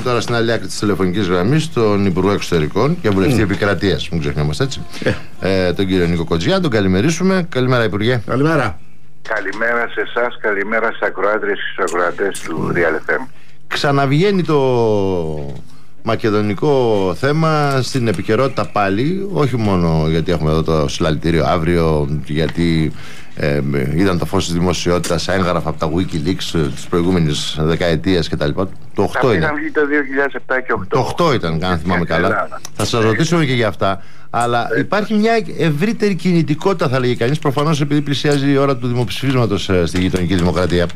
τώρα στην άλλη άκρη της τηλεφωνικής γραμμής τον Υπουργό Εξωτερικών και Βουλευτή Επικρατείας, μην ξεχνιόμαστε έτσι, τον κύριο Νίκο Κοτζιά. Τον καλημερίσουμε. Καλημέρα, Υπουργέ. Καλημέρα. Καλημέρα σε εσάς, καλημέρα στις ακροάτριες και στους ακροατές του Real FM. Ξαναβγαίνει το μακεδονικό θέμα στην επικαιρότητα πάλι, όχι μόνο γιατί έχουμε εδώ το συλλαλητήριο αύριο, γιατί είδαν το φως της δημοσιότητας έγγραφα από τα Wikileaks της προηγούμενης δεκαετίας κτλ. Το 8 είναι. Είχαν βγει το 2007 και 8. Το 8 ήταν, αν θυμάμαι καλά. Θα σας ρωτήσουμε και για αυτά. Αλλά υπάρχει μια ευρύτερη κινητικότητα, θα λέγει κανείς, προφανώς επειδή πλησιάζει η ώρα του δημοψηφίσματος στη γειτονική δημοκρατία.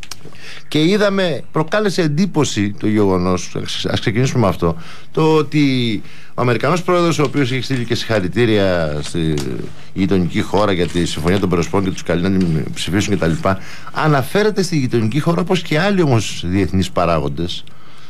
Και είδαμε, προκάλεσε εντύπωση το γεγονός, ας ξεκινήσουμε με αυτό, το ότι ο Αμερικανός πρόεδρος, ο οποίος έχει στείλει και συγχαρητήρια στη γειτονική χώρα για τη Συμφωνία των Περισπών και τους καλεί να ψηφίσουν κτλ., αναφέρεται στη γειτονική χώρα, όπως και άλλοι όμως διεθνείς παράγοντες,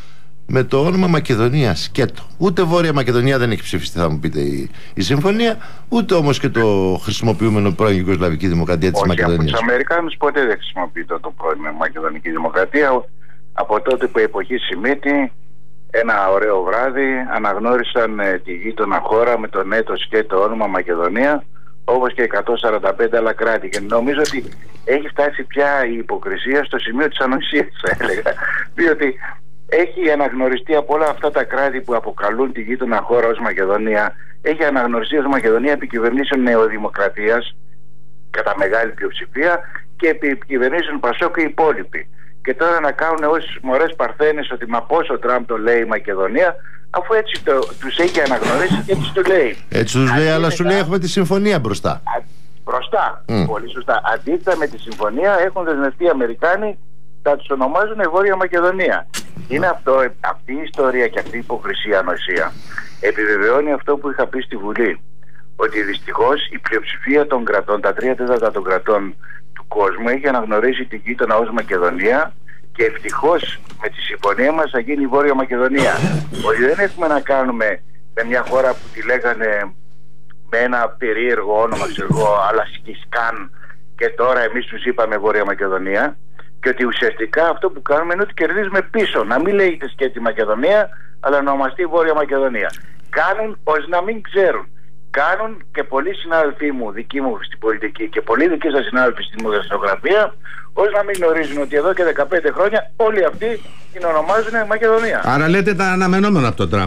με το όνομα Μακεδονία σκέτο. Ούτε Βόρεια Μακεδονία δεν έχει ψηφιστεί, θα μου πείτε, η συμφωνία, ούτε όμως και το χρησιμοποιούμενο πρώην Ιουγκοσλαβική Δημοκρατία της Μακεδονίας. Από τους Αμερικάνους ποτέ δεν χρησιμοποιείται το πρώην Μακεδονική Δημοκρατία. Από τότε που η εποχή Σιμίτη, ένα ωραίο βράδυ, αναγνώρισαν τη γείτονα χώρα με τον έτος και το όνομα Μακεδονία, όπως και 145 άλλα κράτη. Και νομίζω ότι έχει φτάσει πια η υποκρισία στο σημείο της ανοησίας, θα έλεγα. Διότι έχει αναγνωριστεί από όλα αυτά τα κράτη που αποκαλούν τη γείτονα χώρα ως Μακεδονία, έχει αναγνωριστεί ως Μακεδονία επί κυβερνήσεων νεοδημοκρατίας κατά μεγάλη πλειοψηφία και επί κυβερνήσεων Πασόκ και οι υπόλοιποι. Και τώρα να κάνουν ως μωρές παρθένες ότι μα πώς ο Τραμπ το λέει Μακεδονία, αφού έτσι τους έχει αναγνωρίσει και έτσι το λέει. Έτσι τους λέει, αλλά σου λέει έχουμε τη συμφωνία μπροστά. Μπροστά, πολύ σωστά. Αντίθετα με τη συμφωνία έχουν δεσμευτεί οι Αμερικάνοι, θα τους ονομάζουν Βόρεια Μακεδονία. Είναι αυτή η ιστορία και αυτή η υποκρισία, ανοησία επιβεβαιώνει αυτό που είχα πει στη Βουλή, ότι δυστυχώς η πλειοψηφία των κρατών, τα 3/4 των κρατών του κόσμου, έχει αναγνωρίσει την γείτονα ως Μακεδονία και ευτυχώς με τη συμφωνία μας θα γίνει η Βόρεια Μακεδονία. Ότι δεν έχουμε να κάνουμε με μια χώρα που τη λέγανε με ένα περίεργο όνομα, αλλά Σκισκάν, και τώρα εμείς τους είπαμε Βόρεια Μακεδονία. Και ότι ουσιαστικά αυτό που κάνουμε είναι ότι κερδίζουμε πίσω. Να μην λέγεται σκέτη Μακεδονία, αλλά να ονομαστεί Βόρεια Μακεδονία. Κάνουν ως να μην ξέρουν. Κάνουν και πολλοί συνάδελφοί μου, δικοί μου στην πολιτική και πολλοί δικοί σας συνάδελφοι στην δημοσιογραφία, ως να μην γνωρίζουν ότι εδώ και 15 χρόνια όλοι αυτοί την ονομάζουν Μακεδονία. Άρα λέτε ήταν αναμενόμενο από τον Τραμπ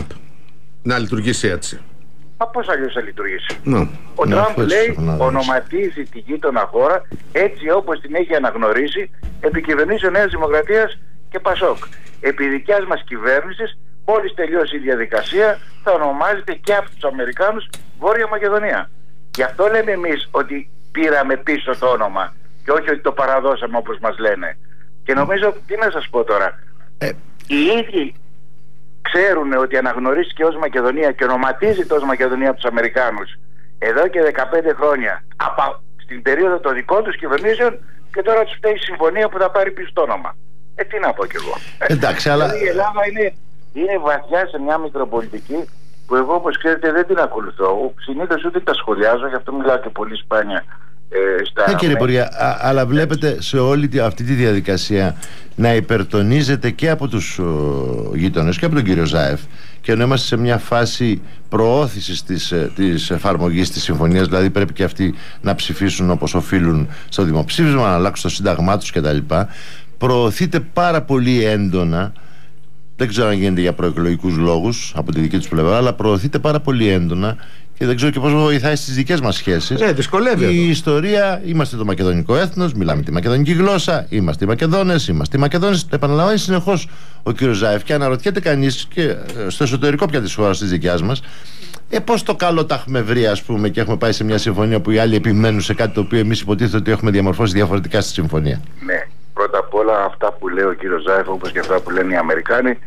να λειτουργήσει έτσι. Μα πώς αλλιώς θα λειτουργήσει? Ο Ναι, Τραμπ λέει, ονοματίζει τη γείτονα χώρα έτσι όπως την έχει αναγνωρίσει επί κυβερνήσεων Νέας Δημοκρατίας και Πασόκ. Επί δικιάς μας κυβέρνησης, μόλις τελειώσει η διαδικασία, θα ονομάζεται και από τους Αμερικάνους Βόρεια Μακεδονία. Γι' αυτό λέμε εμείς ότι πήραμε πίσω το όνομα και όχι ότι το παραδώσαμε όπως μας λένε. Και νομίζω, τι να σας πω τώρα, οι ίδιοι ξέρουν ότι αναγνωρίστηκε ως Μακεδονία και ονοματίζεται ως Μακεδονία από τους Αμερικάνους εδώ και 15 χρόνια στην περίοδο των δικών τους κυβερνήσεων, και τώρα τους φταίει η συμφωνία που θα πάρει πίσω το όνομα. Τι να πω κι εγώ. Εντάξει, αλλά η Ελλάδα είναι βαθιά σε μια μικροπολιτική που εγώ, όπως ξέρετε, δεν την ακολουθώ. Συνήθως ούτε τα σχολιάζω, γι' αυτό μιλάω και πολύ σπάνια στα... κύριε Υπουργέ, αλλά βλέπετε σε όλη αυτή τη διαδικασία να υπερτονίζεται και από τους γείτονες και από τον κύριο Ζάεφ, και ενώ είμαστε σε μια φάση προώθησης της εφαρμογής της συμφωνίας, δηλαδή πρέπει και αυτοί να ψηφίσουν όπως οφείλουν στο δημοψήφισμα, να αλλάξουν το σύνταγμά τους κτλ. Προωθείται πάρα πολύ έντονα, δεν ξέρω αν γίνεται για προεκλογικούς λόγους από τη δική τους πλευρά, αλλά προωθείται πάρα πολύ έντονα και δεν ξέρω και πώς βοηθάει στις δικές μας σχέσεις. Δυσκολεύει η εδώ. ιστορία, είμαστε το μακεδονικό έθνος, μιλάμε τη μακεδονική γλώσσα, είμαστε οι Μακεδόνες, είμαστε οι Μακεδόνες. Το επαναλαμβάνει συνεχώς ο κ. Ζάεφ και αναρωτιέται κανείς και στο εσωτερικό πια της χώρας της δικιάς μας, πώς το καλό τα έχουμε βρει, ας πούμε, και έχουμε πάει σε μια συμφωνία που οι άλλοι επιμένουν σε κάτι το οποίο εμείς υποτίθεται ότι έχουμε διαμορφώσει διαφορετικά στη συμφωνία. Ναι, πρώτα απ' όλα αυτά που λέει ο κύριος Ζάεφ, όπως και αυτά που λένε οι Αμερικάνοι,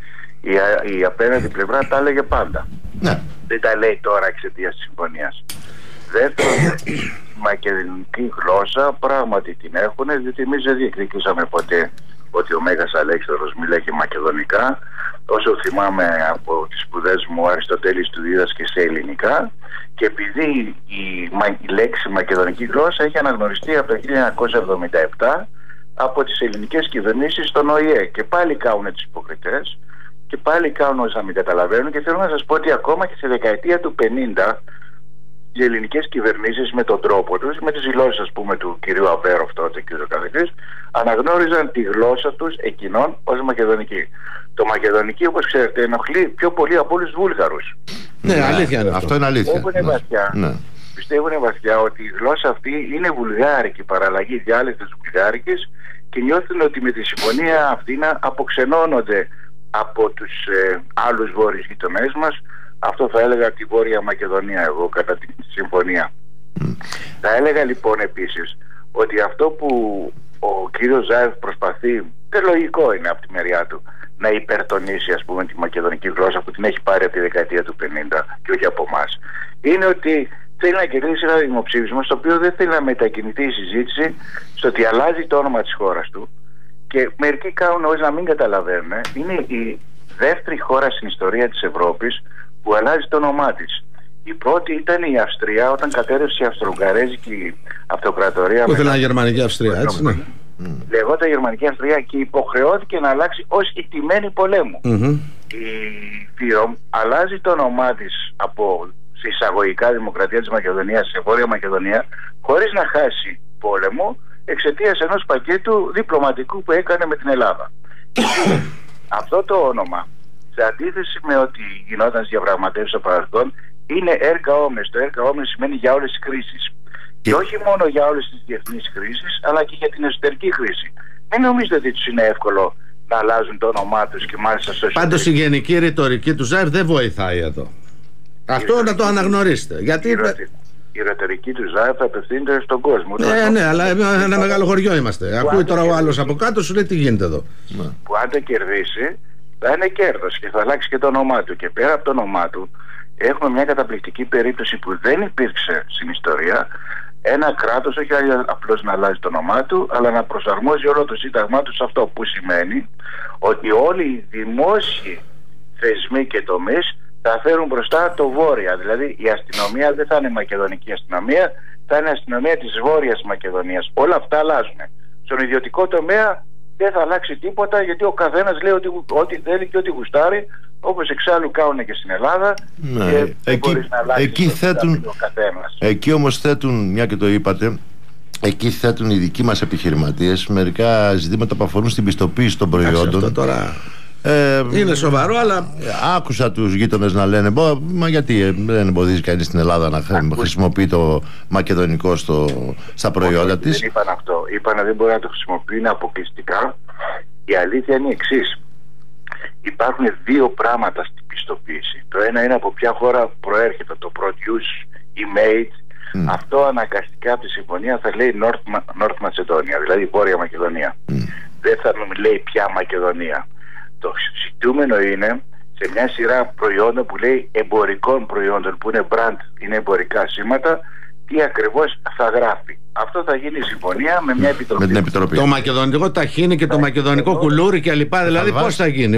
η απέναντι πλευρά τα έλεγε πάντα. Ναι. Δεν τα λέει τώρα εξαιτίας της συμφωνίας. Δεύτερον, η μακεδονική γλώσσα πράγματι την έχουν, διότι εμείς δεν διεκδικήσαμε ποτέ ότι ο Μέγας Αλέξανδρος μιλάει και μακεδονικά. Όσο θυμάμαι από τις σπουδές μου, ο Αριστοτέλης του δίδασκε σε ελληνικά, και επειδή η λέξη μακεδονική γλώσσα έχει αναγνωριστεί από το 1977 από τις ελληνικές κυβερνήσεις στον ΟΗΕ, και πάλι κάνουν τις υποκριτές και πάλι κάνουν όσοι να μην καταλαβαίνουν. Και θέλω να σας πω ότι ακόμα και στη δεκαετία του 50 οι ελληνικές κυβερνήσεις με τον τρόπο τους, με τις δηλώσεις ας πούμε του κυρίου Αβέροφ τότε και του καθεξής, αναγνώριζαν τη γλώσσα τους εκείνων ως μακεδονική. Το μακεδονική, όπως ξέρετε, ενοχλεί πιο πολύ από όλους τους Βούλγαρους. Ναι, αλήθεια είναι αυτό. Είναι αλήθεια. Πιστεύουν βαθιά ότι η γλώσσα αυτή είναι βουλγάρικη, παραλλαγή διάλεκτος βουλγάρικης, και νιώθουν ότι με τη συμφωνία αυτή να αποξενώνονται από τους άλλους βόρειους γειτονές μας. Αυτό θα έλεγα τη Βόρεια Μακεδονία εγώ κατά τη συμφωνία. Θα έλεγα λοιπόν επίσης ότι αυτό που ο κύριος Ζάεφ προσπαθεί, και λογικό είναι από τη μεριά του, να υπερτονίσει ας πούμε τη μακεδονική γλώσσα που την έχει πάρει από τη δεκαετία του 50 και όχι από εμάς, είναι ότι θέλει να κερδίσει ένα δημοψήφισμα στο οποίο δεν θέλει να μετακινηθεί η συζήτηση στο ότι αλλάζει το όνομα της χώρας του, και μερικοί κάνουν όσοι να μην καταλαβαίνουν. Είναι η δεύτερη χώρα στην ιστορία της Ευρώπης που αλλάζει το όνομά της. Η πρώτη ήταν η Αυστρία όταν κατέρευσε η Αυστρο-Ουγγαρέζικη Αυτοκρατορία. Που ήθελε Γερμανική Αυστρία, έτσι, ναι. Λεγόταν Γερμανική Αυστρία και υποχρεώθηκε να αλλάξει ως ηττημένη πολέμου. Η ΦΥΡΟΜ αλλάζει το όνομά της από εισαγωγικά Δημοκρατία της Μακεδονίας σε Βόρεια Μακεδονία χωρίς να χάσει πόλεμο εξαιτίας ενός πακέτου διπλωματικού που έκανε με την Ελλάδα. Αυτό το όνομα, σε αντίθεση με ό,τι γινόταν στις διαπραγματεύσεις στο παρελθόν, είναι έργα όμες. Το έργα όμες σημαίνει για όλες τις κρίσεις. Και όχι μόνο για όλες τις διεθνείς κρίσεις, αλλά και για την εσωτερική κρίση. Μην νομίζετε ότι τους είναι εύκολο να αλλάζουν το όνομά τους και μάλιστα στο εσωτερικό. Πάντως η γενική ρητορική του Ζάεφ δεν βοηθάει εδώ. Αυτό να το αναγνωρίστε. Γιατί η ρητορική του Ζάεφ απευθύνεται στον κόσμο. Ναι, αλλά ένα μεγάλο χωριό είμαστε. Ακούει τώρα ο άλλος από κάτω, σου λέει τι γίνεται εδώ. Που αν το κερδίσει, θα είναι κέρδος και θα αλλάξει και το όνομά του. Και πέρα από το όνομά του, έχουμε μια καταπληκτική περίπτωση που δεν υπήρξε στην ιστορία. Ένα κράτος όχι απλώς να αλλάζει το όνομά του, αλλά να προσαρμόζει όλο το σύνταγμά του σε αυτό, που σημαίνει ότι όλοι οι δημόσιοι θεσμοί και τομείς θα φέρουν μπροστά το βόρεια. Δηλαδή η αστυνομία δεν θα είναι μακεδονική αστυνομία, θα είναι αστυνομία της Βόρειας Μακεδονίας. Όλα αυτά αλλάζουν. Στον ιδιωτικό τομέα δεν θα αλλάξει τίποτα, γιατί ο καθένας λέει ότι θέλει και ό,τι γουστάρει, όπως εξάλλου κάνουν και στην Ελλάδα. Ναι, εκεί όμως θέτουν, μια και το είπατε, εκεί θέτουν οι δικοί μας επιχειρηματίες μερικά ζητήματα που αφορούν στην πιστοποίηση των προϊόντων. Αυτό τώρα είναι σοβαρό, αλλά άκουσα τους γείτονες να λένε μα γιατί δεν εμποδίζει κανείς στην Ελλάδα να χρησιμοποιεί το μακεδονικό στα προϊόντα της. Δεν είπαν αυτό. Είπαν δεν μπορεί να το χρησιμοποιεί, είναι αποκλειστικά. Η αλήθεια είναι η εξής. Υπάρχουν δύο πράγματα στην πιστοποίηση. Το ένα είναι από ποια χώρα προέρχεται, το produce ή made. Αυτό αναγκαστικά από τη συμφωνία θα λέει North Macedonia, δηλαδή Βόρεια Μακεδονία. Δεν θα λέει πια Μακεδονία. Το ζητούμενο είναι σε μια σειρά προϊόντων που λέει εμπορικών προϊόντων, που είναι brand, είναι εμπορικά σήματα, τι ακριβώς θα γράφει. Αυτό θα γίνει συμφωνία με μια επιτροπή. Με την επιτροπή. Το μακεδονικό ταχίνι και το μακεδονικό κουλούρι και λοιπά, δηλαδή πώς θα γίνει.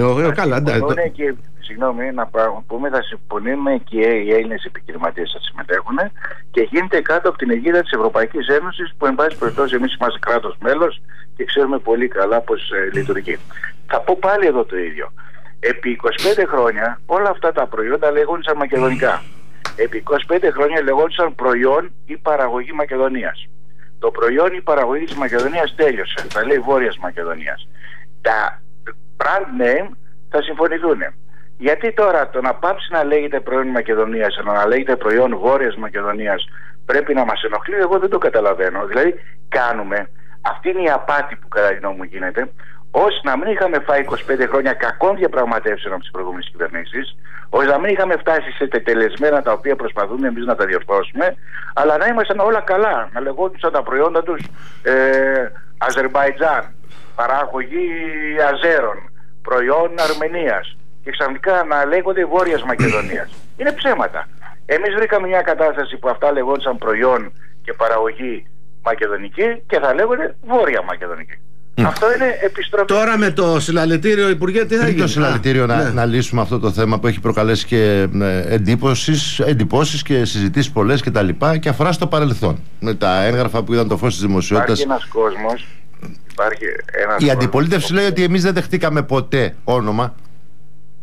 Συγγνώμη, να πούμε, θα συμφωνούμε και οι Έλληνες επιχειρηματίες θα συμμετέχουν και γίνεται κάτω από την αιγίδα της Ευρωπαϊκής Ένωσης, που εν πάση περιπτώσει εμείς είμαστε κράτος μέλος και ξέρουμε πολύ καλά πώς λειτουργεί. Θα πω πάλι εδώ το ίδιο. Επί 25 χρόνια όλα αυτά τα προϊόντα λεγόντουσαν μακεδονικά. Επί 25 χρόνια λεγόντουσαν προϊόν ή παραγωγή Μακεδονίας. Το προϊόν ή παραγωγή της Μακεδονίας τέλειωσε. Θα λέει Βόρειας Μακεδονίας. Τα brand name θα συμφωνηθούν. Γιατί τώρα το να πάψει να λέγεται προϊόν Μακεδονίας, να λέγεται προϊόν Βόρειας Μακεδονίας, πρέπει να μας ενοχλεί? Εγώ δεν το καταλαβαίνω. Δηλαδή κάνουμε, αυτή είναι η απάτη που κατά τη γνώμη μου γίνεται, ώστε να μην είχαμε φάει 25 χρόνια κακών διαπραγματεύσεων από τις προηγούμενες κυβερνήσεις, ώστε να μην είχαμε φτάσει σε τετελεσμένα τα οποία προσπαθούμε εμείς να τα διορθώσουμε, αλλά να ήμασταν όλα καλά. Να λεγόντουσαν τα προϊόντα τους Αζερμπαϊτζάν, παραγωγή Αζέρων, προϊόν Αρμενίας, και ξαφνικά να λέγονται Βόρειας Μακεδονίας. Είναι ψέματα. Εμείς βρήκαμε μια κατάσταση που αυτά λεγόντουσαν προϊόν και παραγωγή μακεδονική και θα λέγονται Βόρεια Μακεδονική. Αυτό είναι επιστροφή. Τώρα με το συλλαλητήριο, Υπουργέ, τι θα γίνει? Το συλλαλητήριο να λύσουμε αυτό το θέμα που έχει προκαλέσει και εντυπώσεις και συζητήσεις πολλές και τα λοιπά, και αφορά στο παρελθόν. Με τα έγγραφα που είδαν το φως της δημοσιότητας. Υπάρχει ένας κόσμος. Η αντιπολίτευση λέει ότι εμείς δεν δεχτήκαμε ποτέ όνομα.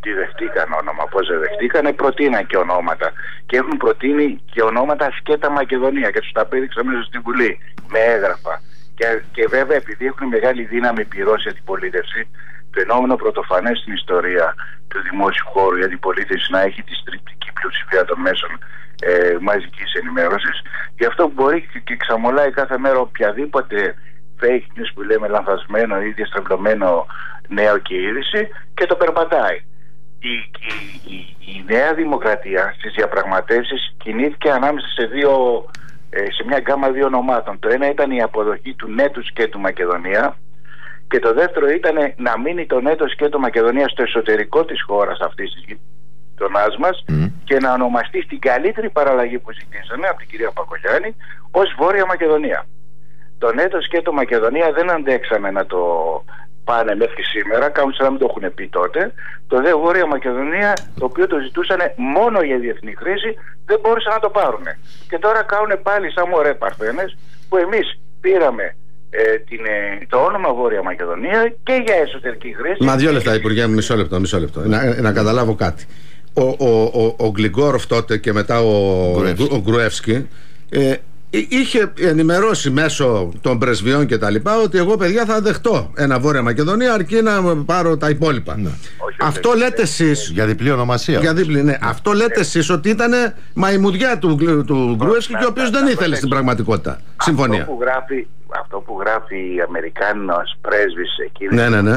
ότι δεχτήκαν όνομα. Πώς δεν δεχτήκανε, προτείναν και ονόματα. Και έχουν προτείνει και ονόματα σκέτα Μακεδονία και τους τα πέδειξαν μέσα στη Βουλή με έγγραφα. Και βέβαια, επειδή έχουν μεγάλη δύναμη πυρώσει αντιπολίτευση, φαινόμενο πρωτοφανές στην ιστορία του δημόσιου χώρου η αντιπολίτευση να έχει τη στριπτική πλειοψηφία των μέσων μαζικής ενημέρωσης. Γι' αυτό μπορεί και ξαμολάει κάθε μέρα οποιαδήποτε fake news που λέμε λανθασμένο ή διαστρεβλωμένο νέο και είδηση και το περπατάει. Η Νέα Δημοκρατία στις διαπραγματεύσεις κινήθηκε ανάμεσα σε μια γκάμα δύο ονομάτων. Το ένα ήταν η αποδοχή του νέτου σκέτου Μακεδονία και το δεύτερο ήταν να μείνει το νέτο σκέτου Μακεδονία στο εσωτερικό της χώρας αυτής της γειτονάς μας και να ονομαστεί στην καλύτερη παραλλαγή που ζητήσαμε από την κυρία Πακογιάννη ως Βόρεια Μακεδονία. Το νέτο σκέτο Μακεδονία δεν αντέξαμε να το πάνε μέχρι σήμερα, κάνουν σαν να μην το έχουν πει τότε. Το δε Βόρεια Μακεδονία, το οποίο το ζητούσαν μόνο για διεθνή χρήση, δεν μπόρεσαν να το πάρουν. Και τώρα κάνουν πάλι σαν μωρέ παρθένες, που εμείς πήραμε το όνομα Βόρεια Μακεδονία και για εσωτερική χρήση. Μα 2 λεπτά, Υπουργέ μου, μισό λεπτό. Να καταλάβω κάτι. Ο Γκλιγκόροφ τότε και μετά ο Γκρουεύσκι είχε ενημερώσει μέσω των πρεσβειών και τα λοιπά ότι εγώ, παιδιά, θα δεχτώ ένα Βόρεια Μακεδονία αρκεί να πάρω τα υπόλοιπα. Ναι. Αυτό λέτε εσείς. Για διπλή ονομασία. Ναι. Αυτό λέτε εσείς ότι ήταν μαϊμουδιά του Γκρουεύσκι και ο οποίος δεν ήθελε στην πραγματικότητα συμφωνία. Αυτό που γράφει η Αμερικάνος πρέσβης εκεί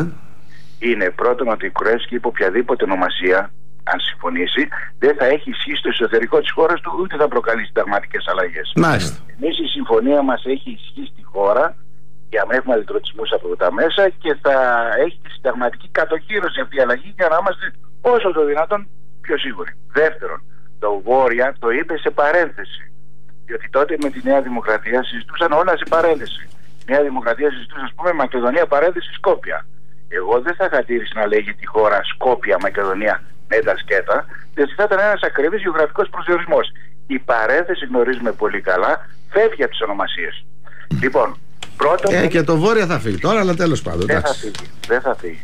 είναι πρώτον ότι ο Γκρουεύσκι είπε οποιαδήποτε ονομασία, αν συμφωνήσει, δεν θα έχει ισχύ στο εσωτερικό της χώρας του, ούτε θα προκαλεί συνταγματικές αλλαγές. Εμείς η συμφωνία μας έχει ισχύ στη χώρα για να έχουμε αντιτρωτισμούς από τα μέσα και θα έχει τη συνταγματική κατοχήρωση αυτή η αλλαγή για να είμαστε όσο το δυνατόν πιο σίγουροι. Δεύτερον, το Βόρεια το είπε σε παρένθεση. Διότι τότε με τη Νέα Δημοκρατία συζητούσαν όλα σε παρένθεση. Η Νέα Δημοκρατία συζητούσε, ας πούμε, Μακεδονία παρένθεση Σκόπια. Εγώ δεν θα χατήρησα να λέγει τη χώρα Σκόπια, Μακεδονία με τα σκέτα, διότι θα ήταν ένας ακριβής γεωγραφικός προσδιορισμός. Η παρένθεση, γνωρίζουμε πολύ καλά, φεύγει από τις ονομασίες. Λοιπόν, πρώτον. Και το Βόρεια θα φύγει τώρα, αλλά τέλος πάντων. Δεν θα φύγει.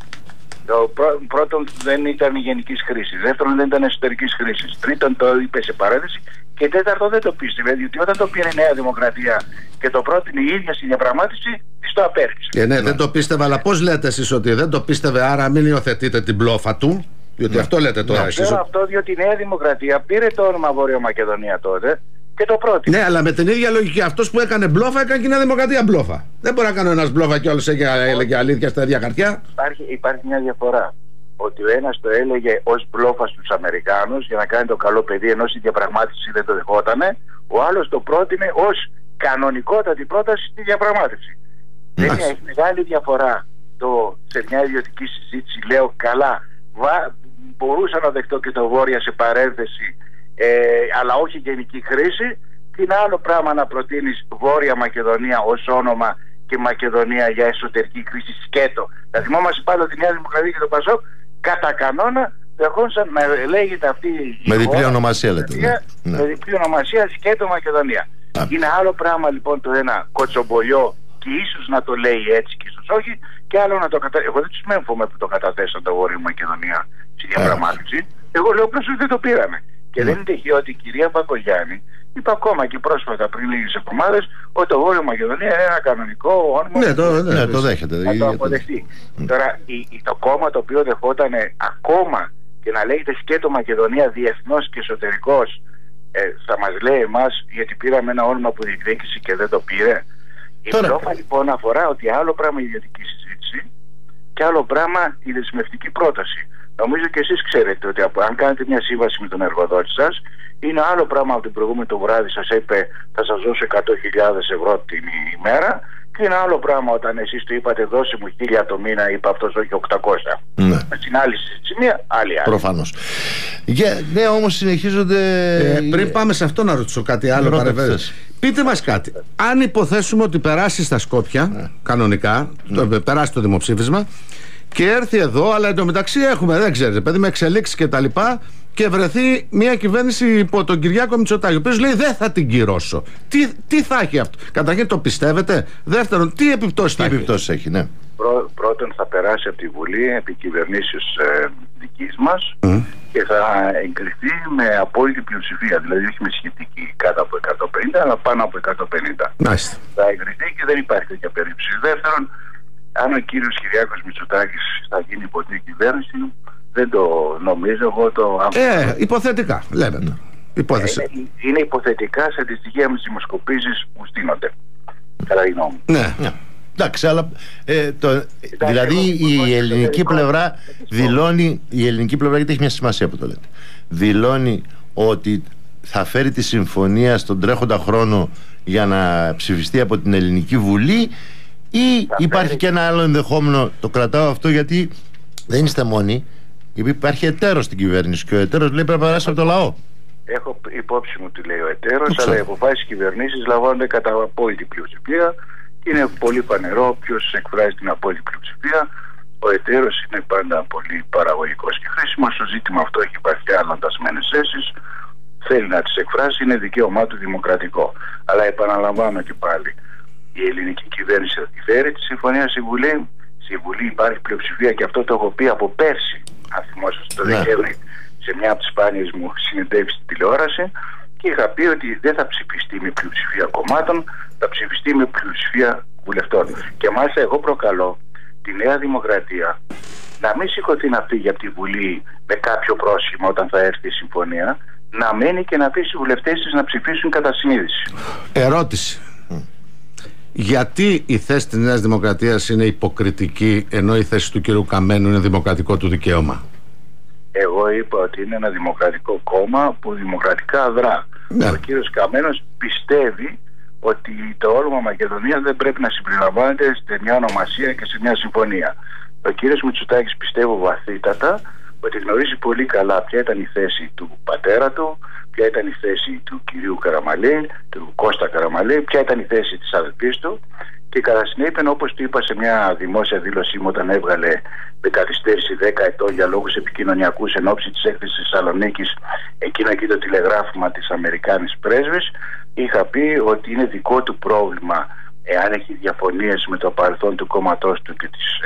Πρώτον, δεν ήταν γενικής χρήσης. Δεύτερον, δεν ήταν εσωτερικής χρήσης. Τρίτον, το είπε σε παρένθεση. Και τέταρτον, δεν το πίστευε, διότι όταν το πήρε η Νέα Δημοκρατία και το πρότεινε η ίδια στη διαπραγμάτευση, της το απέρριψε. Ναι, δεν το πίστευε, αλλά πώς λέτε εσείς ότι δεν το πίστευε, άρα μην υιοθετείτε την μπλόφα του? Διότι αυτό λέτε τώρα εσείς. Αυτό διότι η Νέα Δημοκρατία πήρε το όνομα Βόρεια Μακεδονία τότε και το πρότεινε. Ναι, αλλά με την ίδια λογική. Αυτός που έκανε μπλόφα έκανε και η Νέα Δημοκρατία μπλόφα. Δεν μπορεί να κάνει ένας μπλόφα και όλος έλεγε αλήθεια στα ίδια χαρτιά. Υπάρχει μια διαφορά. Ότι ο ένας το έλεγε ως μπλόφα στους Αμερικάνους για να κάνει το καλό παιδί, ενώ στη διαπραγμάτευση δεν το δεχότανε. Ο άλλος το πρότεινε ως κανονικότατη πρόταση στη διαπραγμάτευση. Έχει μεγάλη διαφορά σε μια ιδιωτική συζήτηση. Λέω καλά. Μπορούσα να δεχτώ και το Βόρεια σε παρένθεση, αλλά όχι γενική χρήση. Τι είναι άλλο πράγμα να προτείνεις Βόρεια Μακεδονία ως όνομα και Μακεδονία για εσωτερική χρήση σκέτο. Θα θυμόμαστε πάλι ότι η Νέα Δημοκρατία και το ΠΑΣΟΚ κατά κανόνα δεχόντουσαν να λέγεται αυτή με διπλή ονομασία, λέτε. Με διπλή ονομασία σκέτο Μακεδονία. Είναι άλλο πράγμα λοιπόν το ένα κοτσομπολιό και ίσως να το λέει έτσι και ίσως όχι, και άλλο να το καταθέσει. Εγώ δεν τους μέμφωμαι που το καταθέσαν το Βόρειο Μακεδονία στη διαπραγμάτευση. Εγώ λέω απλώς ότι δεν το πήραμε. Και δεν είναι τυχαίο ότι η κυρία Πακογιάννη είπε ακόμα και πρόσφατα πριν λίγες εβδομάδες ότι το Βόρειο Μακεδονία είναι ένα κανονικό όνομα. Ναι, το δέχεται. Να το αποδεχτεί. Τώρα, το κόμμα το οποίο δεχόταν ακόμα και να λέγεται σκέτο Μακεδονία διεθνώς και εσωτερικός, θα μας λέει εμάς, γιατί πήραμε ένα όνομα που διεκδίκησε και δεν το πήρε. Η μπλόφα λοιπόν αφορά ότι άλλο πράγμα η ιδιωτική συζήτηση και άλλο πράγμα η δεσμευτική πρόταση. Νομίζω και εσείς ξέρετε ότι αν κάνετε μια σύμβαση με τον εργοδότη σας, είναι άλλο πράγμα από την προηγούμενη το βράδυ σας είπε θα σας δώσω 100.000 ευρώ την ημέρα, και είναι άλλο πράγμα όταν εσείς του είπατε δώσε μου 1.000 το μήνα, είπε αυτός όχι 800. Ναι. Στην άλλη συζήτηση μία, άλλη. Προφανώς. Ναι, όμως συνεχίζονται. Πριν πάμε σε αυτό να ρωτήσω κάτι άλλο, πείτε μας κάτι. Αν υποθέσουμε ότι περάσει στα Σκόπια, κανονικά, περάσει το δημοψήφισμα και έρθει εδώ, αλλά εντωμεταξύ έχουμε, δεν ξέρετε, παιδί με εξελίξεις και τα λοιπά, και βρεθεί μια κυβέρνηση υπό τον Κυριάκο Μητσοτάκη, ο οποίος λέει δεν θα την κυρώσω. Τι θα έχει αυτό? Καταρχήν το πιστεύετε? Δεύτερον, τι επιπτώσεις θα έχει? Ναι. Πρώτον θα περάσει από τη Βουλή επί κυβερνήσεως δικής μας και θα εγκριθεί με απόλυτη πλειοψηφία, δηλαδή όχι με σχετική κάτω από 150 αλλά πάνω από 150. Μάλιστα. Θα εγκριθεί και δεν υπάρχει τέτοια περίπτωση. Δεύτερον, αν ο κύριος Κυριάκος Μητσοτάκης θα γίνει υποτή κυβέρνηση, δεν το νομίζω, εγώ το υποθετικά λέμε. Είναι υποθετικά σε αντιστοιχεία με τις δημοσκοπήσεις που στείνονται, κατά τη γνώμη μου. Ναι. Εντάξει, αλλά δηλαδή η ελληνική πλευρά δηλώνει, η ελληνική πλευρά, γιατί έχει μια σημασία που το λέτε, δηλώνει ότι θα φέρει τη συμφωνία στον τρέχοντα χρόνο για να ψηφιστεί από την Ελληνική Βουλή, ή υπάρχει και ένα άλλο ενδεχόμενο? Το κρατάω αυτό γιατί δεν είστε μόνοι, υπάρχει εταίρος στην κυβέρνηση και ο εταίρος λέει πρέπει να περάσει από το λαό. Έχω υπόψη μου τι λέει ο εταίρος, αλλά οι αποφάσεις της κυβερνήσης λαμβάνονται κατά απόλυτη πλειοψηφία. Είναι πολύ φανερό ποιος εκφράζει την απόλυτη πλειοψηφία. Ο εταίρος είναι πάντα πολύ παραγωγικός και χρήσιμος. Στο ζήτημα αυτό έχει υπαρχεί ανατασμένες θέσεις. Θέλει να τις εκφράσει, είναι δικαίωμά του δημοκρατικό. Αλλά επαναλαμβάνω και πάλι, η ελληνική κυβέρνηση θα τη φέρει τη συμφωνία στη Βουλή. Στη Βουλή υπάρχει πλειοψηφία και αυτό το έχω πει από πέρσι, αν θυμόσαστε, το Δεκέμβρη, σε μια από τις σπάνιες μου συνεντεύξεις στην τηλεόραση. Και είχα πει ότι δεν θα ψηφιστεί με πλειοψηφία κομμάτων, θα ψηφιστεί με πλειοψηφία βουλευτών. Και μάλιστα εγώ προκαλώ τη Νέα Δημοκρατία να μην σηκωθεί να φύγει από τη Βουλή με κάποιο πρόσχημα όταν θα έρθει η συμφωνία, να μένει και να αφήσει οι βουλευτές της να ψηφίσουν κατά συνείδηση. Ερώτηση. Γιατί η θέση της Νέας Δημοκρατίας είναι υποκριτική, ενώ η θέση του κ. Καμένου είναι δημοκρατικό του δικαίωμα? Εγώ είπα ότι είναι ένα δημοκρατικό κόμμα που δημοκρατικά δρά. Ο κύριος Καμένος πιστεύει ότι το όνομα Μακεδονία δεν πρέπει να συμπεριλαμβάνεται σε μια ονομασία και σε μια συμφωνία. Ο κύριος Μητσοτάκης πιστεύω βαθύτατα ότι γνωρίζει πολύ καλά ποια ήταν η θέση του πατέρα του, ποια ήταν η θέση του κυρίου Καραμαλή, του Κώστα Καραμαλή, ποια ήταν η θέση της αδελφής του, και κατά συνέπεια, όπως του είπα σε μια δημόσια δήλωσή μου όταν έβγαλε με καθυστέρηση 10 ετών για λόγους επικοινωνιακούς εν ώψη της έκθεσης της Θεσσαλονίκης, εκείνο εκεί το τηλεγράφημα της Αμερικάνης πρέσβης, είχα πει ότι είναι δικό του πρόβλημα εάν έχει διαφωνίες με το παρελθόν του κόμματός του και της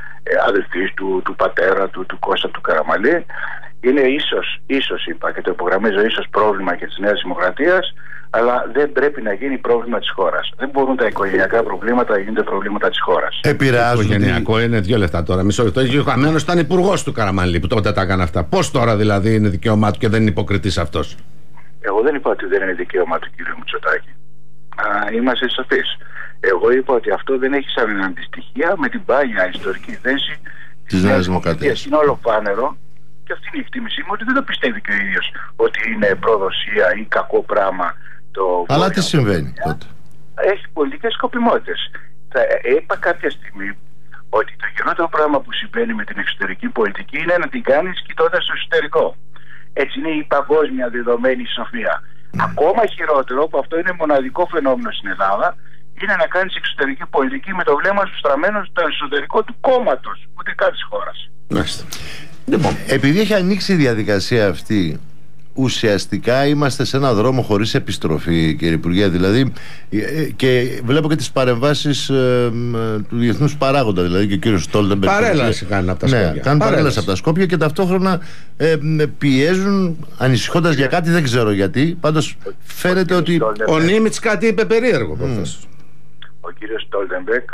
αδελφής του, του πατέρα του, του Κώστα του Καραμαλή. Είναι ίσως είπα και το υπογραμμίζω, ίσως πρόβλημα και της Νέας Δημοκρατίας, αλλά δεν πρέπει να γίνει πρόβλημα της χώρας. Δεν μπορούν τα οικογενειακά προβλήματα να γίνονται προβλήματα της χώρας. Επηρεάζουν. Οικογενειακό είναι 2 λεπτά τώρα. Μισό λεπτό. Ο Καμένος ήταν υπουργός του Καραμαλή που τότε τα έκανε αυτά. Πώς τώρα δηλαδή είναι δικαίωμά του και δεν είναι υποκριτής αυτός? Εγώ δεν είπα ότι δεν είναι δικαίωμα του κ. Μητσοτάκη. Είμαστε σαφείς. Εγώ είπα ότι αυτό δεν έχει σαν αντιστοιχεία με την πάγια ιστορική θέση της Νέας Δημοκρατίας. Είναι ολοφάνερο, και αυτή είναι η εκτίμησή μου, ότι δεν το πιστεύει και ο ίδιος ότι είναι προδοσία ή κακό πράγμα. Αλλά τι συμβαίνει τότε? Έχει πολιτικές σκοπιμότητες. Είπα κάποια στιγμή ότι το χειρότερο πράγμα που συμβαίνει με την εξωτερική πολιτική είναι να την κάνεις κοιτώντας το εσωτερικό. Έτσι είναι η παγκόσμια δεδομένη σοφία. Ακόμα χειρότερο, που αυτό είναι μοναδικό φαινόμενο στην Ελλάδα, είναι να κάνεις εξωτερική πολιτική με το βλέμμα σου στραμμένο στο εσωτερικό του κόμματος, ούτε καν της χώρας. Λοιπόν, επειδή έχει ανοίξει η διαδικασία αυτή, ουσιαστικά είμαστε σε ένα δρόμο χωρίς επιστροφή, κύριε Υπουργέ. Δηλαδή, και βλέπω και τις παρεμβάσεις του διεθνούς παράγοντα, δηλαδή και ο κύριος Στόλτεμπεργκ. Παρέλαση κάνουν από τα Σκόπια. Ναι, κάνουν παρέλαση από τα Σκόπια και ταυτόχρονα πιέζουν, ανησυχώντας για κάτι, δεν ξέρω γιατί. Πάντως φαίνεται ότι ο Νίμιτς κάτι είπε περίεργο προχθές. Ο κύριος Στόλτεμπεργκ,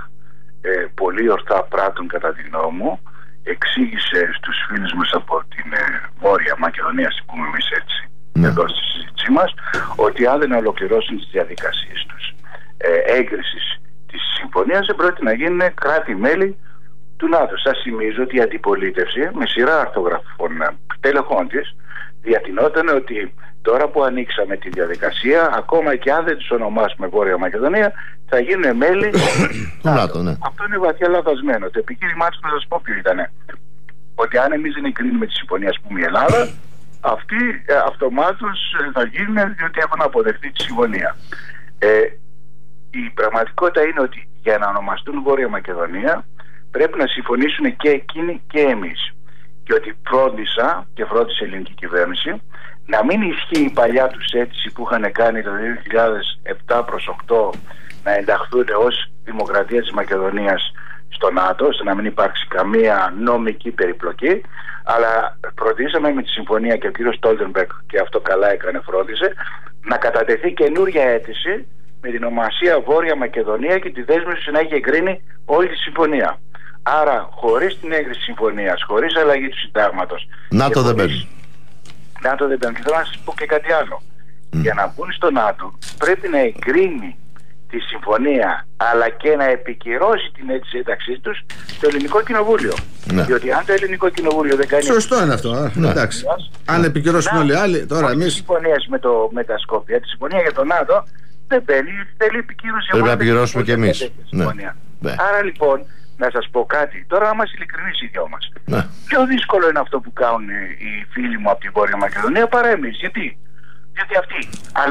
πολύ ορθά πράττουν κατά τη γνώμη μου, εξήγησε στους φίλους μας από την Βόρεια Μακεδονία, ας πούμε εμείς έτσι, εδώ στη συζήτησή μας, ότι αν δεν ολοκληρώσουν τις διαδικασίες τους έγκρισης της συμφωνίας, δεν πρόκειται να γίνουν κράτη-μέλη του ΝΑΤΟ. Σας θυμίζω ότι η αντιπολίτευση με σειρά αρθογραφών τελεχών της διατηνόταν ότι τώρα που ανοίξαμε τη διαδικασία, ακόμα και αν δεν τους ονομάσουμε Βόρεια Μακεδονία, θα γίνουν μέλη του ΝΑΤΟ. Ναι. Αυτό είναι βαθιά λαθασμένο. Το επιχείρημά τους, να σας πω ποιο ήταν. Ότι αν εμείς δεν εγκρίνουμε τη συμφωνία, ας πούμε, η Ελλάδα, αυτοί αυτομάτως θα γίνουν διότι έχουν αποδεχτεί τη συμφωνία. Η πραγματικότητα είναι ότι για να ονομαστούν Βόρεια Μακεδονία πρέπει να συμφωνήσουν και εκείνοι και εμείς. Και ότι φρόντισα και φρόντισε η ελληνική κυβέρνηση να μην ισχύει η παλιά τους αίτηση που είχαν κάνει το 2007 προς 8 να ενταχθούν ως Δημοκρατία της Μακεδονίας στο ΝΑΤΟ, ώστε να μην υπάρξει καμία νομική περιπλοκή, αλλά προτείναμε με τη συμφωνία, και ο κύριος Στόλτενμπεργκ, και αυτό καλά έκανε, φρόντισε, να κατατεθεί καινούρια αίτηση με την ονομασία Βόρεια Μακεδονία και τη δέσμευση να έχει εγκρίνει όλη τη συμφωνία. Άρα, χωρίς την έγκριση συμφωνίας, χωρίς αλλαγή του συντάγματος, ΝΑΤΟ δεν μπαίνει. ΝΑΤΟ δεν μπαίνει. Και θέλω να σας πω και κάτι άλλο. Για να μπουν στο ΝΑΤΟ πρέπει να εγκρίνει τη συμφωνία, αλλά και να επικυρώσει την αίτηση ένταξής τους στο Ελληνικό Κοινοβούλιο. Ναι. Διότι αν το Ελληνικό Κοινοβούλιο δεν κάνει... Σωστό είναι αυτό. Ναι. Εντάξει. Αν επικυρώσουν όλοι οι άλλοι, τώρα εμείς... συμφωνίες με τα Σκόπια, τη συμφωνία για το ΝΑΤΟ δεν μπαίνει, θέλει επικύρωση. Πρέπει να επικυρώσουμε κι εμείς. Ναι. Άρα λοιπόν, να σας πω κάτι, τώρα να είμαστε ειλικρινείς οι δυο μας. Ναι. Πιο δύσκολο είναι αυτό που κάνουν οι φίλοι μου από την Βόρεια Μακεδονία παρά εμείς. Γιατί αυτοί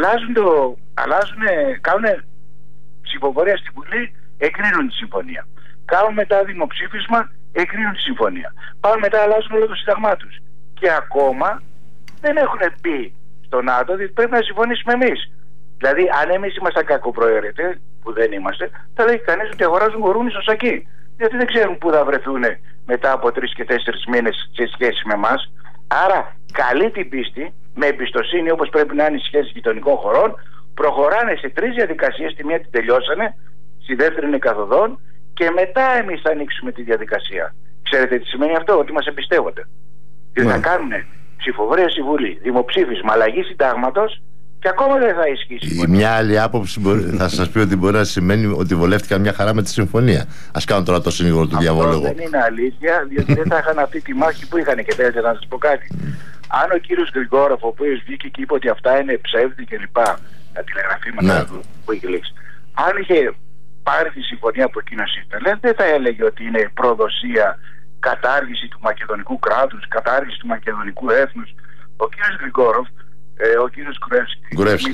κάνουν ψηφοφορία στη Βουλή, εγκρίνουν τη συμφωνία. Κάνουν μετά δημοψήφισμα, εγκρίνουν τη συμφωνία. Πάνε μετά, αλλάζουν όλο το σύνταγμά τους. Και ακόμα δεν έχουν πει στο ΝΑΤΟ ότι πρέπει να συμφωνήσουμε εμείς. Δηλαδή, αν εμείς ήμασταν κακοπροαίρετοι, που δεν είμαστε, θα λέει κανείς ότι αγοράζουν γουρούνι στο σακί. Γιατί δεν ξέρουν πού θα βρεθούν μετά από 3 και 4 μήνες σε σχέση με εμάς. Άρα, καλή την πίστη, με εμπιστοσύνη, όπως πρέπει να είναι οι σχέσεις γειτονικών χωρών, προχωράνε σε 3 διαδικασίες. Τη μία την τελειώσανε, στη δεύτερη είναι καθοδόν, και μετά εμείς θα ανοίξουμε τη διαδικασία. Ξέρετε τι σημαίνει αυτό? Ότι μας εμπιστεύονται. Δηλαδή θα κάνουν ψηφοφορία στη Βουλή, δημοψήφισμα, αλλαγή συντάγματος, και ακόμα δεν θα ισχύσει. Η μια άλλη άποψη θα σας πει ότι μπορεί να σημαίνει ότι βολεύτηκαν μια χαρά με τη συμφωνία. Ας κάνουν τώρα το συνήγορο του διαβόλου. Αυτό δεν είναι αλήθεια, διότι δεν θα είχαν αυτή τη μάχη που είχαν. Και θέλετε να σας πω κάτι. Αν ο κύριος Γρηγόροφ, ο οποίος βγήκε και είπε ότι αυτά είναι ψεύδι κλπ., τα τηλεγραφήματα που είχε λήξει, αν είχε πάρει τη συμφωνία που εκείνος ήθελε, δεν θα έλεγε ότι είναι προδοσία, κατάργηση του μακεδονικού κράτους, κατάργηση του μακεδονικού έθνους. Ο κύριος Γρηγόροφ, ο κύριος Γκουρεύσκι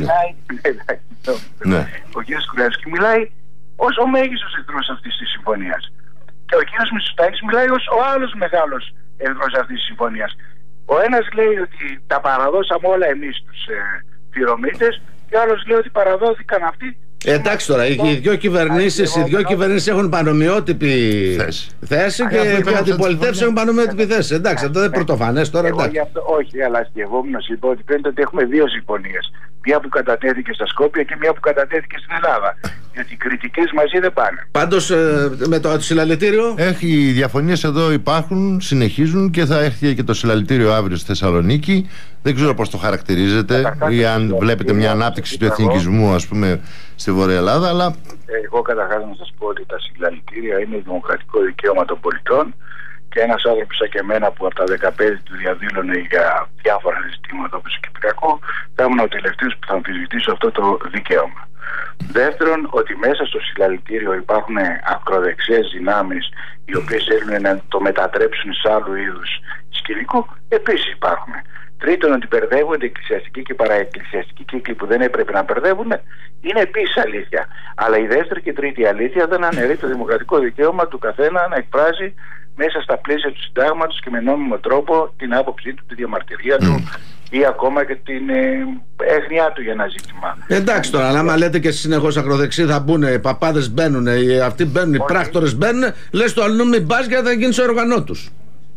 μιλάει, ο κύριος Γκουρεύσκι μιλάει ως ο μέγιστος εχθρός αυτής της συμφωνίας, και ο κύριος Μητσοτάκης μιλάει ως ο άλλος μεγάλος εχθρός αυτής της συμφωνίας. Ο ένας λέει ότι τα παραδώσαμε όλα εμείς τους Φυρομίτες, και ο άλλος λέει ότι παραδόθηκαν αυτοί. Εντάξει τώρα, οι δυο κυβερνήσεις έχουν πανομοιότυπη θέση και οι αντιπολιτεύσεις έχουν πανομοιότυπη θέση. Εντάξει, αυτό δεν είναι πρωτοφανές τώρα. Όχι, αλλά αστειευόμουν είπα ότι φαίνεται ότι έχουμε 2 συμφωνίες. Μία που κατατέθηκε στα Σκόπια και μία που κατατέθηκε στην Ελλάδα. Γιατί οι κριτικές μαζί δεν πάνε. Πάντως με το συλλαλητήριο. Οι διαφωνίες εδώ υπάρχουν, συνεχίζουν, και θα έρθει και το συλλαλητήριο αύριο στη Θεσσαλονίκη. Δεν ξέρω πώς το χαρακτηρίζετε ή αν βλέπετε μια ανάπτυξη του εθνικισμού, ας πούμε, στη Βόρεια Ελλάδα. Αλλά... Εγώ καταρχάς να σας πω ότι τα συλλαλητήρια είναι δημοκρατικό δικαίωμα των πολιτών, και ένας άνθρωπος σαν και εμένα που από τα 15 του διαδήλωνε για διάφορα ζητήματα όπως το Κυπριακό, θα ήμουν ο τελευταίος που θα αμφισβητήσω αυτό το δικαίωμα. Δεύτερον, ότι μέσα στο συλλαλητήριο υπάρχουν ακροδεξιές δυνάμεις οι οποίες θέλουν να το μετατρέψουν σε άλλου είδους σκηνικό, επίσης υπάρχουν. Τρίτον, ότι μπερδεύονται εκκλησιαστικοί και παραεκκλησιαστικοί κύκλοι που δεν έπρεπε να μπερδεύουν, είναι επίσης αλήθεια. Αλλά η δεύτερη και τρίτη αλήθεια δεν αναιρεί το δημοκρατικό δικαίωμα του καθένα να εκφράζει μέσα στα πλαίσια του συντάγματος και με νόμιμο τρόπο την άποψή του, τη διαμαρτυρία του ή ακόμα και την έγνοιά του για ένα ζήτημα. Εντάξει τώρα, άμα λέτε και συνεχώς ακροδεξιοί θα μπουν, οι παπάδες μπαίνουν, αυτοί μπαίνουν, οι πράκτορες μπαίνουν, λες το αλλού μην πας και θα γίνεις οργανό τους.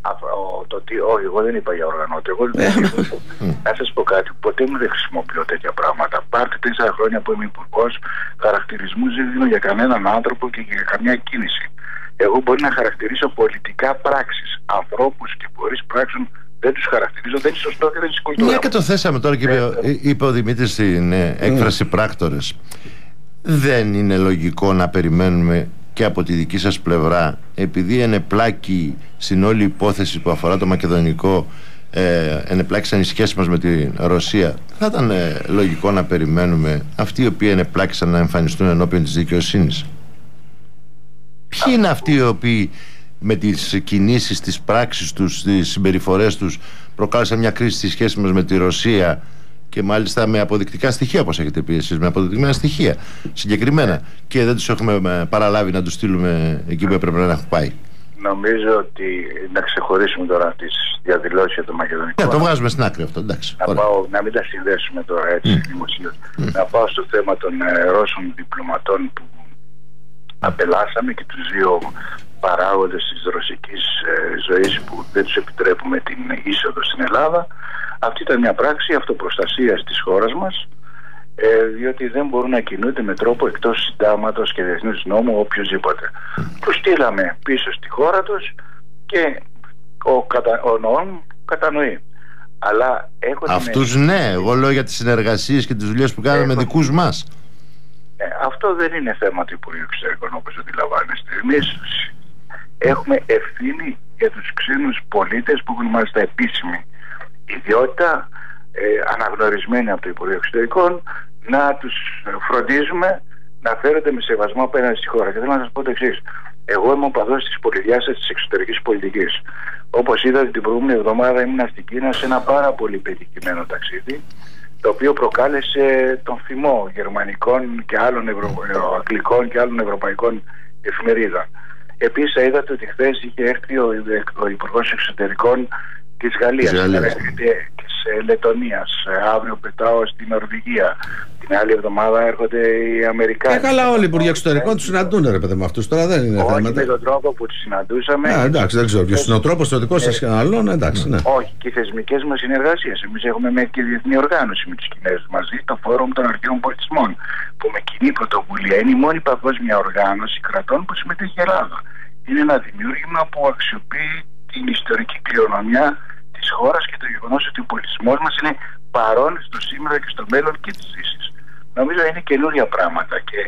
Όχι, εγώ δεν είπα για οργανώτη. Να σας πω κάτι, ποτέ μου δεν χρησιμοποιώ τέτοια πράγματα. Πάρτε 4 χρόνια που είμαι υπουργός, χαρακτηρισμούς δεν δίνω για κανέναν άνθρωπο και για καμιά κίνηση. Εγώ μπορεί να χαρακτηρίσω πολιτικά πράξεις. Ανθρώπους και μπορείς πράξουν δεν τους χαρακτηρίζω, δεν είναι σωστό και δεν είναι κουλτούρα. Μια και το θέσαμε τώρα και είπε ο Δημήτρης στην έκφραση πράκτορες. Δεν είναι λογικό να περιμένουμε και από τη δική σας πλευρά, επειδή ενεπλάκη στην όλη υπόθεση που αφορά το μακεδονικό, ενεπλάκησαν οι σχέσεις μας με τη Ρωσία, θα ήταν λογικό να περιμένουμε αυτοί οι οποίοι ενεπλάκησαν να εμφανιστούν ενώπιον της δικαιοσύνης? Ποιοι είναι αυτοί οι οποίοι με τις κινήσεις, τις πράξεις τους, τις συμπεριφορές τους προκάλεσαν μια κρίση στη σχέση μας με τη Ρωσία, και μάλιστα με αποδεικτικά στοιχεία, όπως έχετε πει εσείς, με αποδεικτικά στοιχεία συγκεκριμένα, και δεν τους έχουμε παραλάβει να τους στείλουμε εκεί που έπρεπε να έχουν πάει? Νομίζω ότι να ξεχωρίσουμε τώρα τις διαδηλώσεις για το μακεδονικό. Ναι, το βγάζουμε στην άκρη αυτό, εντάξει. Να μην τα συνδέσουμε τώρα έτσι δημοσίως. Να πάω στο θέμα των Ρώσων διπλωματών που απελάσαμε και τους δύο παράγοντες της ρωσικής ζωής που δεν τους επιτρέπουμε την είσοδο στην Ελλάδα. Αυτή ήταν μια πράξη αυτοπροστασίας της χώρας μας, διότι δεν μπορούν να κινούνται με τρόπο εκτός συντάγματος και διεθνούς νόμου οποιοσδήποτε. Τους στείλαμε πίσω στη χώρα τους και ο νόμος κατανοεί. Αλλά αυτούς ναι, εγώ λέω για τις συνεργασίες και τις δουλειές που κάναμε με δικούς μας. Αυτό δεν είναι θέμα του Υπουργείου Εξωτερικών, όπως αντιλαμβάνεστε. Εμείς έχουμε ευθύνη για τους ξένους πολίτες που έχουν μάλιστα επίσημη ιδιότητα, αναγνωρισμένοι από το Υπουργείο Εξωτερικών, να τους φροντίζουμε να φέρονται με σεβασμό απέναντι στη χώρα. Και θέλω να σας πω το εξής. Εγώ είμαι οπαδός της πολυδιάστασης της εξωτερικής πολιτικής. Όπως είδατε, την προηγούμενη εβδομάδα ήμουν στην Κίνα σε ένα πάρα πολύ πετυχημένο ταξίδι, το οποίο προκάλεσε τον θυμό γερμανικών και άλλων αγγλικών και άλλων ευρωπαϊκών εφημερίδων. Επίσης είδατε ότι χθες είχε έρθει ο Υπουργός Εξωτερικών της Γαλλίας και της Λετωνίας. Αύριο πετάω στην Νορβηγία. Την άλλη εβδομάδα έρχονται οι Αμερικάνοι. Καλά, όλοι οι Υπουργοί Εξωτερικών τους συναντούν, ρε παιδί, με αυτούς. Τώρα δεν είναι όχι με τον τρόπο που τους συναντούσαμε. Εντάξει, δεν ξέρω ποιος είναι ο τρόπος, το δικό σας άλλον, εντάξει. Ναι. Όχι, και οι θεσμικές μας συνεργασίες. Εμείς έχουμε μέχρι και διεθνή οργάνωση με τους Κινέζους μαζί, το Φόρουμ των Αρχαίων Πολιτισμών, που με κοινή πρωτοβουλία είναι η μόνη παγκόσμια οργάνωση κρατών που συμμετέχει η Ελλάδα. Είναι ένα δημιούργημα που αξιοποιεί την ιστορική κληρονομιά της χώρας και το γεγονός ότι ο πολιτισμός μας είναι παρόν στο σήμερα και στο μέλλον και της Δύσης. Νομίζω είναι καινούρια πράγματα και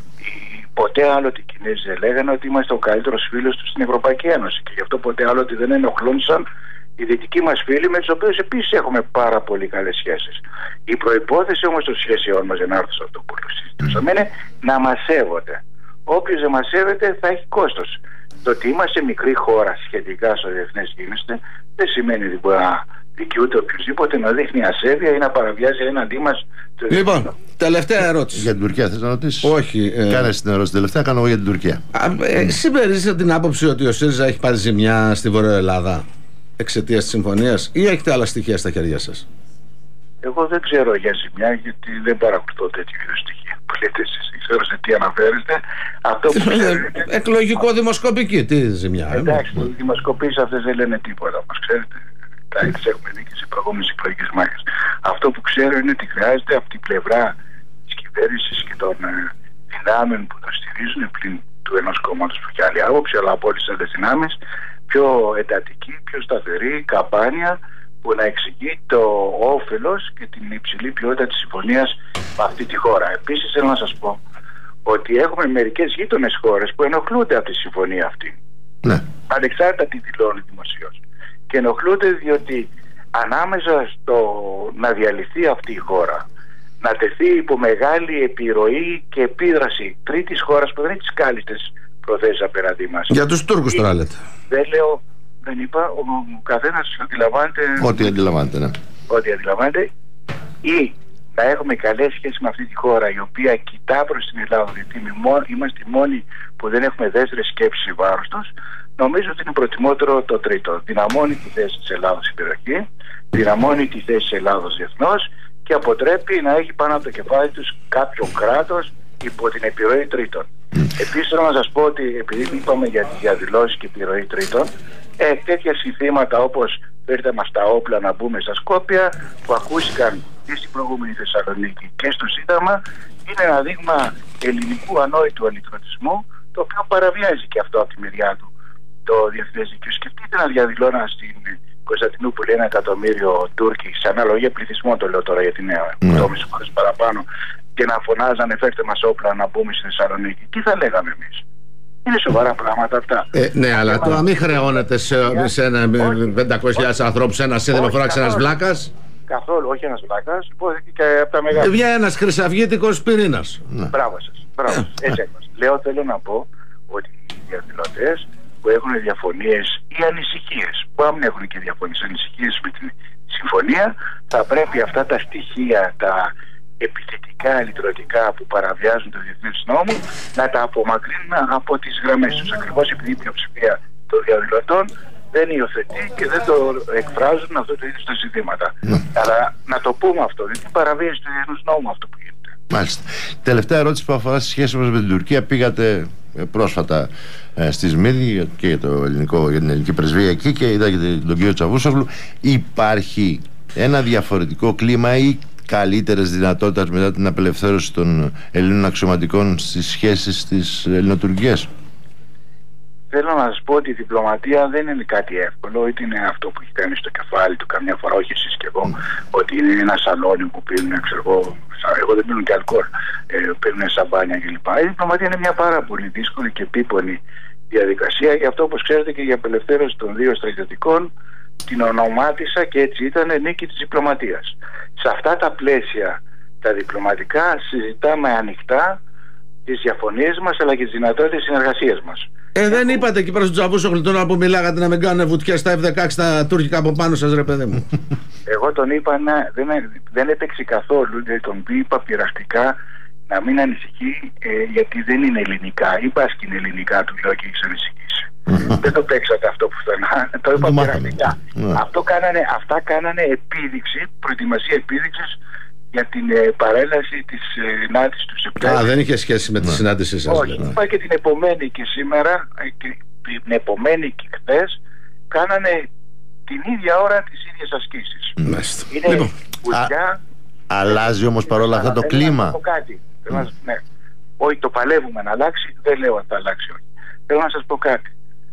ποτέ άλλοτε οι Κινέζοι δεν λέγανε ότι είμαστε ο καλύτερος φίλος τους στην Ευρωπαϊκή Ένωση και γι' αυτό ποτέ άλλοτε δεν ενοχλούνταν οι δυτικοί μας φίλοι, με τους οποίους επίσης έχουμε πάρα πολύ καλές σχέσεις. Η προϋπόθεση όμως των σχέσεών μας, για να έρθω σε αυτό που συζητούσαμε, είναι να μας σέβονται. Όποιος δεν μας σέβεται θα έχει κόστος. Το ότι είμαστε μικρή χώρα σχετικά στο διεθνές γίγνεσθε δεν σημαίνει ότι μπορεί να δικαιούται οποιοδήποτε να δείχνει ασέβεια ή να παραβιάζει έναντί μας. Λοιπόν, τελευταία ερώτηση. Για την Τουρκία θες να ρωτήσεις? Όχι. Κάνε την ερώτηση τελευταία, κάνω εγώ για την Τουρκία. Συμμερίζετε την άποψη ότι ο ΣΥΡΙΖΑ έχει πάρει ζημιά στη Βόρεια Ελλάδα εξαιτίας της συμφωνίας ή έχετε άλλα στοιχεία στα χέρια σας? Εγώ δεν ξέρω για ζημιά, γιατί δεν παρακολουθώ τέτοιου είδους στοιχεία που λέτε εσείς. Δεν ξέρω σε τι αναφέρεστε. Αυτό που εκλογικό δημοσκοπική, τι ζημιά? Εντάξει, οι δημοσκοπήσεις αυτές δεν λένε τίποτα. Όπως ξέρετε, τις έχουμε δει και σε προηγούμενες εκλογικές μάχες. Αυτό που ξέρω είναι ότι χρειάζεται από την πλευρά της κυβέρνησης και των δυνάμεων που το στηρίζουν, πλην του ενός κόμματος που έχει άλλη άποψη, αλλά από όλες τις άλλες δυνάμεις, πιο εντατική, πιο σταθερή καμπάνια που να εξηγεί το όφελος και την υψηλή ποιότητα της συμφωνίας με αυτή τη χώρα. Επίσης θέλω να σας πω ότι έχουμε μερικές γείτονες χώρες που ενοχλούνται από τη συμφωνία αυτή. Ναι. Ανεξάρτητα τι δηλώνει δημοσίως. Και ενοχλούνται διότι ανάμεσα στο να διαλυθεί αυτή η χώρα, να τεθεί υπό μεγάλη επιρροή και επίδραση τρίτης χώρας που δεν έχει τις κάλλιστες προθέσεις απέναντί μας. Για τους Τούρκους τώρα λέτε? Δεν λέω, δεν είπα, ο καθένας αντιλαμβάνεται ό,τι αντιλαμβάνεται, ναι. Ό,τι αντιλαμβάνεται, ή να έχουμε καλές σχέσεις με αυτή τη χώρα η οποία κοιτά προς την Ελλάδα, γιατί είμαστε οι μόνοι που δεν έχουμε δεύτερες σκέψεις σε βάρος τους. Νομίζω ότι είναι προτιμότερο το τρίτο. Δυναμώνει τη θέση της Ελλάδος στην περιοχή, δυναμώνει τη θέση της Ελλάδος διεθνώς και αποτρέπει να έχει πάνω από το κεφάλι τους κάποιο κράτος υπό την επιρροή τρίτων. Επίσης θέλω να σας πω ότι επειδή είπαμε για τις διαδηλώσεις και επιρροή τρίτων, τέτοια συνθήματα όπως φέρτε μας τα όπλα να μπούμε στα Σκόπια, που ακούστηκαν και στην προηγούμενη Θεσσαλονίκη και στο Σύνταγμα, είναι ένα δείγμα ελληνικού ανόητου αλυτρωτισμού, το οποίο παραβιάζει και αυτό από τη μεριά του το διεθνές δίκαιο. Σκεφτείτε να διαδηλώναν στην Κωνσταντινούπολη 1 εκατομμύριο Τούρκοι, σε αναλογία πληθυσμών, το λέω τώρα για την νέα, 8,5 φορές παραπάνω, και να φωνάζανε φέρτε μας όπλα να μπούμε στη Θεσσαλονίκη. Τι θα λέγαμε εμείς? Είναι σοβαρά πράγματα αυτά. Ναι, αλλά τώρα μην χρεώνεται σε 500.000 ανθρώπους ένα σύνδεμο φράξει ένας βλάκας. Καθόλου, όχι ένας βλάκας, υπόθηκε και από τα μεγάλα. Βγαίνει ένας χρυσαυγίτικος πυρήνας. Μπράβο σας, μπράβο σας. Έτσι έκμας. Λέω, θέλω να πω ότι οι διαδηλωτές που έχουν διαφωνίες ή ανησυχίες, που αν έχουν και διαφωνίες, ανησυχίες με την συμφωνία, θα πρέπει αυτά τα στοιχεία, τα επιθετικά, λυτρωτικά που παραβιάζουν το διεθνές νόμο, να τα απομακρύνουν από τις γραμμές τους. Ακριβώς επειδή η πλειοψηφία των διαδηλωτών δεν υιοθετεί και δεν το εκφράζουν αυτό το είδος τα ζητήματα. Αλλά να το πούμε αυτό, γιατί παραβίαση του διεθνούς νόμου αυτό που γίνεται. Μάλιστα. Τελευταία ερώτηση που αφορά στη σχέση μας με την Τουρκία. Πήγατε πρόσφατα στη Σμύρνη και για την ελληνική πρεσβεία εκεί και είδατε τον κύριο Τσαβούσογλου. Υπάρχει ένα διαφορετικό κλίμα ή καλύτερες δυνατότητες μετά την απελευθέρωση των Ελλήνων αξιωματικών στις σχέσεις της Ελληνοτουρκίας? Θέλω να σας πω ότι η διπλωματία δεν είναι κάτι εύκολο, είτε είναι αυτό που έχει κάνει στο κεφάλι του καμιά φορά, όχι εσείς και εγώ, ότι είναι ένα σαλόνι που πίνουν, ξέρω εγώ δεν πίνουν και αλκοόλ, πίνουν σαμπάνια κλπ. Η διπλωματία είναι μια πάρα πολύ δύσκολη και επίπονη διαδικασία. Γι' αυτό, όπως ξέρετε, και η απελευθέρωση των 2 στρατιωτικών την ονομάτισα και έτσι ήταν νίκη της διπλωματίας. Σε αυτά τα πλαίσια τα διπλωματικά συζητάμε ανοιχτά τις διαφωνίες μας αλλά και τις δυνατότητες συνεργασίας μας. Δεν είπατε εκεί προς τον Τσαβούσογλου τώρα που μιλάγατε να μην κάνουν βουτιά στα F-16 τα τουρκικά από πάνω σας, ρε παιδί μου? Εγώ τον είπα δεν έπαιξε καθόλου, δηλαδή τον είπα πειραστικά να μην ανησυχεί, γιατί δεν είναι ελληνικά. Είπα και είναι ελληνικά, του λέω και έχεις ανησυχήσει. Δεν το παίξατε αυτό πουθενά, το είπα πειραστικά. Αυτά κάνανε επίδειξη, προετοιμασία επίδειξης για την παρέλαση της συνάντησης του Σεπτέμβρη. Δεν είχε σχέση με τη συνάντησή σας? Όχι, είπα και την επομένη και σήμερα, και την επομένη και χθες, κάνανε την ίδια ώρα τις ίδιες ασκήσεις. Είναι ουσιά. Αλλάζει όμως παρόλα αυτά το κλίμα? Να πω κάτι. Ναι. Όχι, το παλεύουμε να αλλάξει, δεν λέω αν θα αλλάξει, όχι. Θέλω να σας πω κάτι.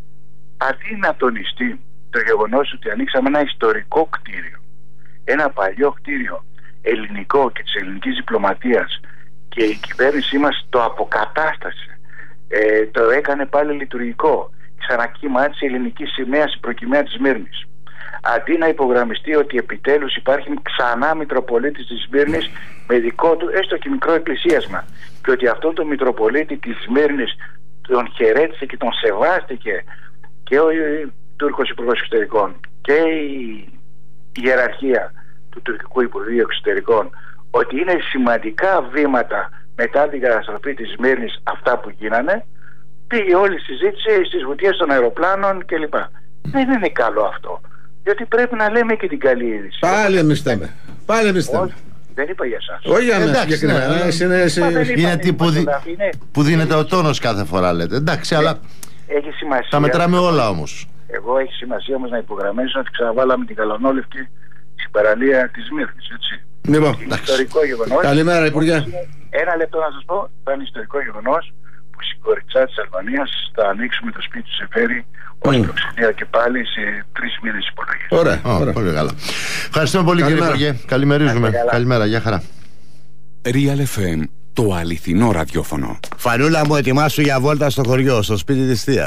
Αντί να τονιστεί το γεγονός ότι ανοίξαμε ένα ιστορικό κτίριο, ένα παλιό κτίριο ελληνικό και της ελληνικής διπλωματίας, και η κυβέρνησή μας το αποκατάστασε, το έκανε πάλι λειτουργικό, ξανακύμάτισε η ελληνική σημαία στην προκυμαία της Σμύρνης. Αντί να υπογραμμιστεί ότι επιτέλους υπάρχει ξανά Μητροπολίτης της Σμύρνης με δικό του έστω και μικρό εκκλησίασμα, και ότι αυτόν τον Μητροπολίτη της Σμύρνης τον χαιρέτησε και τον σεβάστηκε και ο Τούρκος Υπουργός Εξωτερικών και η ιεραρχία του Τουρκικού Υπουργείου Εξωτερικών, ότι είναι σημαντικά βήματα μετά την καταστροφή της Σμύρνης αυτά που γίνανε, πήγε όλη η συζήτηση στις βουτιές των αεροπλάνων κλπ. Δεν είναι καλό αυτό, διότι πρέπει να λέμε και την καλή είδηση. Πάλι εμείς θέμε. Δεν είπα για εσάς. Όχι για εμάς συγκεκριμένα. Είναι που δίνεται ο τόνος κάθε φορά, λέτε. Εντάξει, αλλά έχει σημασία. Τα μετράμε όλα όμως. Εγώ έχει σημασία όμως να υπογραμμίσω ότι ξαναβάλαμε την Καλανόλευκη στην παραλία της Σμύρνης, έτσι. Λοιπόν, ιστορικό γεγονός. Καλημέρα, Υπουργέ. Ένα λεπτό να σας πω, θα είναι ιστορικό γεγονός που η κοριτσά της Αλβανίας θα ανοίξουμε το σπίτι του Σεφέρη ως προξενία και πάλι σε 3 μήνες υπολογής. Ωραία. Πολύ καλά. Ευχαριστούμε πολύ, κύριε Υπουργέ. Καλημερίζουμε. Καλημέρα, γεια χαρά. Real FM, το αληθινό ραδιόφωνο. Φανούλα μου, ετοιμάσου για βόλτα στο χωριό, στο σπίτι της θείας.